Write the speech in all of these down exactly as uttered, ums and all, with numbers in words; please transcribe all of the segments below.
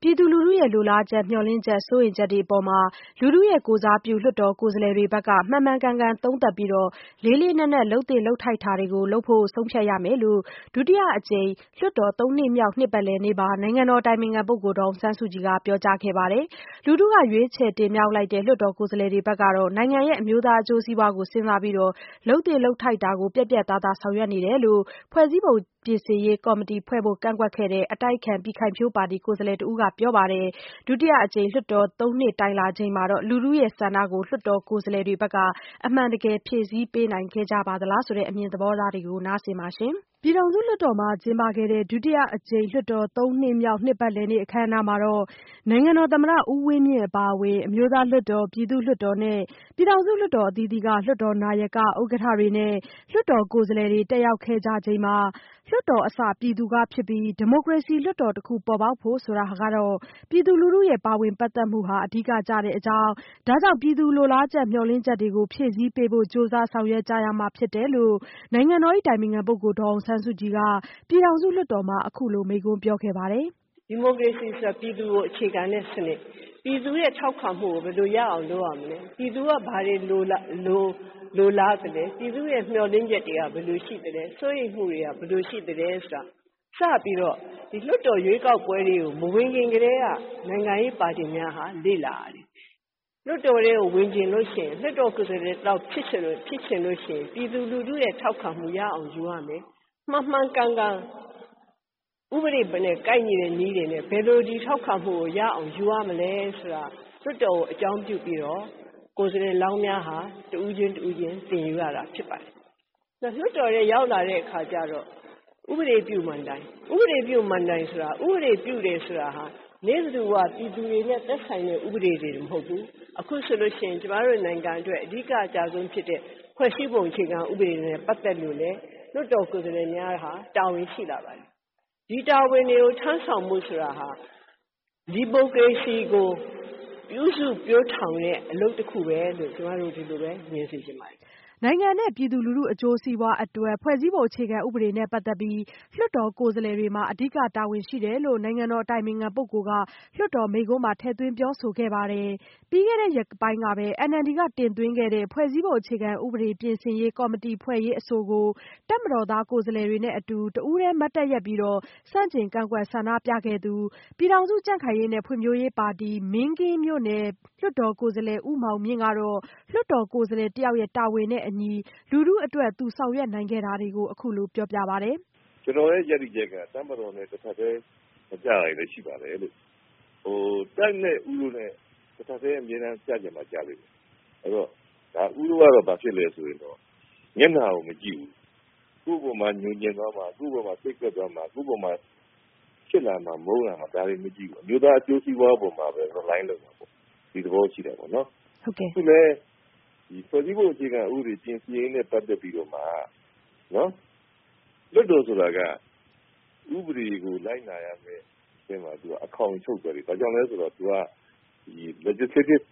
ပြည်သူလူထုရဲ့လိုလားချက်မျှော်လင့်ချက်စိုးရိမ်ချက်တွေအပေါ်မှာလူထုရဲ့ကိုယ်စားပြုလွှတ်တော်ကိုယ်စားလှယ်တွေဘက်ကမှန်မှန်ကန်ကန်သုံးသပ်ပြီးလေးလေးနက်နက်လုပ်သင့်လုပ်ထိုက်တာတွေကိုလုပ်ဖို့ဆုံးဖြတ်ရမယ်လို့ဒုတိယအကြိမ်လွှတ်တော်သုံးနှစ်မြောက်နှစ်ပတ်လည်နေ့မှာနိုင်ငံတော်အတိုင်ပင်ခံပုဂ္ဂိုလ်ဒေါ်အောင်ဆန်းစုကြည်ကပြောကြားခဲ့ပါတယ်။လူထုကရွေးချယ်တင်မြှောက်လိုက်တဲ့လွှတ်တော်ကိုယ်စားလှယ်တွေဘက်ကတော့နိုင်ငံရဲ့အမျိုးသားအကျိုးစီးပွားကိုစဉ်းစားပြီးလုပ်သင့်လုပ်ထိုက်တာကိုပြတ်ပြတ်သားသားဆောင်ရွက်နေတယ်လို့ဖွဲ့စည်းပုံပြင်ဆင်ရေးကော်မတီဖွဲ့ဖို့ကန့်ကွက်ခဲ့တဲ့အတိုက်အခံပြည်ခိုင်ဖြိုးပါတီကိုယ်စားလှယ်တဦးကပြောပါတယ်။ဒုတိယအကြိမ်လွှတ်တော်သုံးနှစ်တိုင်လာချိန်မှာလူထုရဲ့ဆန္ဒကိုလွှတ်တော်ကိုယ်စားလှယ်တွေဘက်ကအမှန်တကယ်ဖြည့်ဆည်းပေးနိုင်ခဲ့ကြပါသလားဆိုတဲ့အမြင်သဘောထားတွေကိုနားဆင်ပါရှင်။ပြည်ထောင်စုလွှတ်တော်မှာကျင်းပခဲ့တဲ့ဒုတိယအကြိမ်လွှတ်တော်သုံးနှစ်မြောက်နှစ်ပတ်လည်နေ့အခမ်းအနားမှာနိုင်ငံတော်သမ္မတဦးဝင်းမြင့်အပါအဝင်အမျိုးသားလွှတ်တော်ပြည်သူ့လွှတ်တော်နဲ့ပြည်ထောင်စုလွှတ်တော်အသီးသီးကလွှတ်တော်နာယကဥက္ကဋ္ဌတွေနဲ့လွှတ်တော်ကိုယ်စားလှယ်တွေတက်ရောက်ခဲ့ကြချိန်မှာလွှတ်တော်အစပြည်သူကဖြစ်ပြီးဒီမိုကရေစီလွှတ်တော်တစ်ခုပေါ်ပေါက်ဖို့ဆိုတာကတော့ပြည်သူလူထုရဲ့ပါဝင်ပတ်သက်မှုဟာအဓိကကျတဲ့အကြောင်းဒါကြောင့်ပြည်သူလိုလားချက်မျှော်လင့်ချက်တွေကိုဖြည့်ဆည်းပေးဖို့ကြိုးစားဆောင်ရွက်ကြရမှာဖြစ်တယ်လို့နိုင်ငံတော်၏အတိုင်ပင်ခံပုဂ္ဂိုလ်ဒေါ်အောင်ဆန်းစုကြည်ကပြည်ထောင်စုလွှတ်တော်မှာအခုလိုမိန့်ခွန်းပြောခဲ့ပါတယ်။ဒီမိုကရေစီဆိုတာပြည်သူကိုအခြေခံတဲ့စနစ်ပြည်သူရဲ့ထောက်ခံမှုကိုဘယ်လိုရအောင်လုပ်ရမလဲပြည်သူကဘာတွေလိုလားလိုလိုလားတယ်ပြည်သူရဲ့မျှော်လင့်ချက်တွေကဘယ်လိုရှိတယ်စိုးရိမ်မှုတွေကဘယ်လိုရှိတယ်ဆိုတာစပြီးတော့ဒီလွှတ်တော်ရွေးကောက်ပွဲတွေကိုမဝင်ခင်ကတည်းကနိုင်ငံရေးပါတီများဟာလေ့လာရတယ်လွှတ်တော်တွေကိုဝင်ကျင်လို့ရှိရင်လွှတ်တော်ကိုယ်စားလှယ်တော့ဖြစ်ချင်လို့ဖြစ်ချင်လို့ရှိရင်ပြည်သူလူထုရဲ့ထောက်ခံမှုရအောင်ယူရမယ်မှန်မှန်ကန်ကန်ဥပဒေနဲ့ကိုက်ညီတဲ့နည်းတွေနဲ့ဘယ်လိုဒီထောက်ခံမှုကိုရအောင်ယူရမလဲဆိုတာလွှတ်တော်ကိုအကြောင်းပြုပြီးတော့ကိုယ်စားလှယ်လောင်းများဟာတဦးချင်းတဦးချင်းတင်ယူရတာဖြစ်ပါတယ်။လွှတ်တော်ရဲ့ရောက်လာတဲ့အခါကျတော့ဥပဒေပြုမန်တိုင်းဥပဒေပြုမန်တိုင်းဆိုတာဥပဒေပြုတယ်ဆိုတာဟာနေသူကပြည်သူတွေနဲ့သက်ဆိုင်တဲ့ဥပဒေတွေမဟုတ်ဘူး။အခုဆိုလို့ရှိရင်ကျမတို့နိုင်ငံအတွက်အဓိကအကြဆုံးဖြစ်တဲ့ဖွဲ့စည်းပုံအခြေခံဥပဒေနဲ့ပတ်သက်လို့လေလွှတ်တော်ကိုယ်စားလှယ်များဟာတာဝန်ရှိလာပါတယ်။ဒီတာဝန်တွေကိုထမ်းဆောင်မှုဆိုတာဟာဒီမိုကရေစီကိုပြုစုပြောင်းထောင်တဲ့အလုပ်တစ်ခုပဲလို့ကျမတို့ဒီလိုပဲမြင်သိချင်ပါတယ်နိုင်ငံနဲ့ပြည်သူလူထုအကျိုးစီးပွားအတွက်ဖွဲ့စည်းပုံအခြေခံဥပဒေနဲ့ပတ်သက်ပြီးလွှတ်တော်ကိုယ်စားလှယ်တွေမှာအဓိကတာဝန်ရှိတယ်လို့နိုင်ငံတော်အတိုင်ပင်ခံပုဂ္ဂိုလ်ကလွှတ်တော်မိန့်ခွန်းမှာထည့်သွင်းပြောဆိုခဲ့ပါတယ်။ပြီးခဲ့တဲ့ရက်ပိုင်းကပဲ အန်အယ်လ်ဒီ ကတင်သွင်းခဲ့တဲ့ဖွဲ့စည်းပုံအခြေခံဥပဒေပြင်ဆင်ရေးကော်မတီဖွဲ့ရေးအဆိုကိုတပ်မတော်သားကိုယ်စားလှယ်တွေနဲ့အတူတဦးတည်းမတ်တပ်ရပ်ပြီးဆန့်ကျင်ကန့်ကွက်ဆန္ဒပြခဲ့သူပြည်ထောင်စုကြံ့ခိုင်ရေးနဲ့ဖွံ့ဖြိုးရေးပါတီမင်းကင်းမြို့နယ်လွှတ်တော်ကိုယ်စားလှယ်ဦးမောင်မြင့်ကတော့လွှတ်တော်ကိုယ်စားလှယ်တယောက်ရဲ့တာဝန်နဲ့အညီလူထုအတွက်သူဆောင်ရွက်နိုင်ခဲ့တာတွေကိုအခုလိုပြောပြပါတယ်။ကျွန်တော်ရဲ့ရည်ရည်ချက်ကတပ်မတော်နဲ့တစ်ခါတည်းမကြရလည်းရှိပါတယ်လို့ဟိုတိုက်နဲ့ဥလို့နဲ့တစ်ခါတည်းအမြဲတမ်းကြားကြမှာကြားလိမ့်မယ်။အဲ့တော့ဒါဥလို့ကတော့ဘာဖြစ်လဲဆိုရင်တော့မျက်နှာကိုမကြည့်ဘူး။ကိုယ့်ဘုံမှာညှို့ညင်သွားမှာကိုယ့်ဘုံမှာစိတ်ကပ်သွားမှာကိုယ့်ဘုံမှာဖြစ်လာမှာမုန်းလာမှာဒါတွေမကြည့်ဘူး။အမျိုးသားအကျိုးစီးပွားပုံမှာပဲ rely လုပ်မှာပေါ့။ဒီသဘောရှိတယ်ပေါ့နော်။ဟုတ်ကဲ့။ခုလည်းဒီဖွဲ့စည်းပုံအခြေခံဥပဒေပြင်ဆင်ရေးနဲ့ပတ်သက်ပြီးတော့မှနော်လွတ်တော်ဆိုတာကဥပဒေကိုလိုက်နာရမယ်အဲမှာသူကအခေါင်ချုပ်တယ်ဒါကြောင့်လဲဆိုတော့သူကဒီ legislative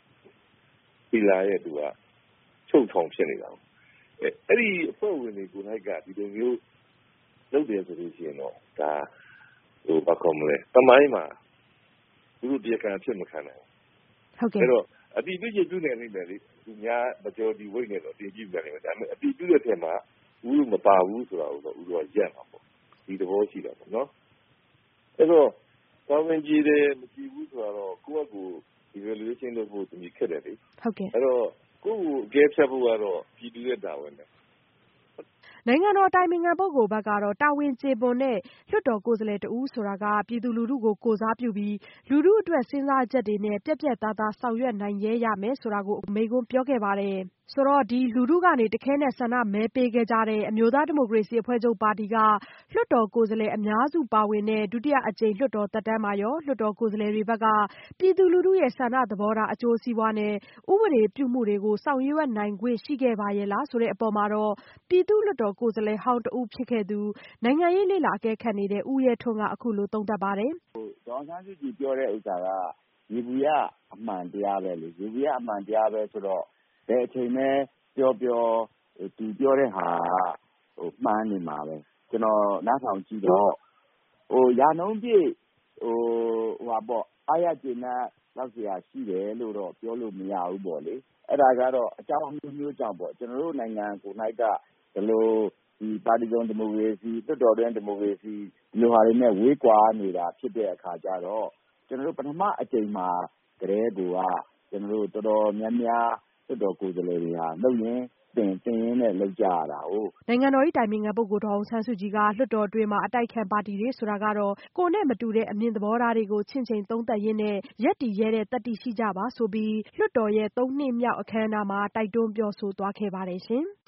pillar ရဲ့သူကချုပ်ထောင်ဖြစ်နေတာအဲအဲ့ဒီအဖွဲ့ဝင်တွေကိုယ်၌ကဒီလိုမျိုးလုပ်တယ်ဆိုလို့ရှိရင်တော့ဒါဟိုဘာကောမလဲတမိုင်းမှာသူတို့တရားခံဖြစ်မခံနိုင်ဟုတ်ကဲ့အဲ့တော့အတိအကျပြုနေနေတယ်လေသူများ majority weight နဲ့တော့တင်ကြည့်ပြန်နေတယ်ဒါပေမဲ့အတိအကျတဲ့ထဲမှာဥလို့မပါဘူးဆိုတာကိုတော့ဥတော့ရက်မှာပေါ့ဒီသဘောရှိတာပေါ့နော်အဲ့တော့ကောင်းဝင်ကြည့်တယ်မကြည့်ဘူးဆိုတော့ကိုယ့်အကူ evaluation လုပ်ဖို့တမီခက်တယ်လေဟုတ်ကဲ့အဲ့တော့ကိုယ့်ကိုအကဲဖြတ်ဖို့ကတော့ပြည်သူရဲ့တာဝန်ပဲနိုင်ငံတော်အတိုင်ပင်ခံပုဂ္ဂိုလ်ဘက်ကတော့တာဝန်ကျေပွန်တဲ့လွှတ်တော်ကိုယ်စားလှယ်တဦးဆိုတာကပြည်သူလူထုကိုကိုယ်စားပြုပြီးလူထုအတွက်စဉ်းစားချက်တွေနဲ့ပြတ်ပြတ်သားသားဆောင်ရွက်နိုင်ရဲရမယ်ဆိုတာကိုမိန့်ခွန်းပြောခဲ့ပါတယ်။ဆိုတော့ဒီလူထုကနေတခဲနဲ့ဆန္ဒမဲပေးခဲ့ကြတဲ့အမျိုးသားဒီမိုကရေစီအဖွဲ့ချုပ်ပါတီကလွှတ်တော်ကိုယ်စားလှယ်အများစုပါဝင်တဲ့ဒုတိယအကြိမ်လွှတ်တော်သက်တမ်းမှာရောလွှတ်တော်ကိုယ်စားလှယ်တွေဘက်ကပြည်သူလူထုရဲ့ဆန္ဒသဘောထားအကျိုးစီးပွားနဲ့ဥပဒေပြုမှုတွေကိုဆောင်ရွက်နိုင်ခွင့်ရှိခဲ့ပါရဲ့လားဆိုတဲ့အပေါ်မှာတော့ပြည်သူ့လွှတ်တော်ကိုယ်စားလှယ်ဟောင်းတဦးဖြစ်ခဲ့သူနိုင်ငံရေးလေ့လာအကဲခတ်နေတဲ့ဦးရဲထွန်းကအခုလိုသုံးသပ်ပါတယ်။ဒေါ်အောင်ဆန်းစုကြည်ပြောတဲ့ဥစ္စာကရေဘူးရအမှန်တရားပဲလေရေဘူးရအမှန်တရားပဲဆိုတော့ဘယ်အချိန်မှပြောပြောသူပြောတဲ့ဟာဟိုမှန်းနေမှာပဲကျွန်တော်နားထောင်ကြည့်တော့ဟိုရာနှုန်းပြည့်ဟဟိုဟိုပါပေါ့အားရကျေနပ်လောက်เสียရှိတယ်လို့တော့ပြောလို့မရဘူးပေါ့လေအဲ့ဒါကတော့အကြောင်းမျိုးမျိုးကြောင့်ပေါ့ကျွန်တော်တို့နိုင်ငံကို၌ကဒီလိုဒီပါတီစုံဒီမိုကရေစီတွတ်တော်တွင်ဒီမိုကရေစီဒီလိုဟာတွေနဲ့ဝေးကွာနေတာဖြစ်တဲ့အခါကျတော့ကျွန်တော်တို့ပထမအကြိမ်မှာတည်းကကျွန်တော်တို့တော်တော်များများတွတ်တော်ကိုယ်စားလှယ်တွေဟာလုပ်ရင်းတင်တင်ရင်းနဲ့လောက်ကြရတာဟုတ်နိုင်ငံတော်၏တိုင်ပင်ခံပုဂ္ဂိုလ်ဒေါ်အောင်ဆန်းစုကြည်ကလွှတ်တော်တွင်းမှာအတိုက်ခံပါတီတွေဆိုတာကတော့ကိုယ်နဲ့မတူတဲ့အမြင်သဘောထားတွေကိုချင့်ချိန်သုံးသပ်ရင်းနဲ့ရပ်တည်ရဲတဲ့တတ္တိရှိကြပါဆိုပြီးလွှတ်တော်ရဲ့သုံးနှစ်မြောက်အခမ်းအနားမှာတိုက်တွန်းပြောဆိုသွားခဲ့ပါတယ်ရှင်။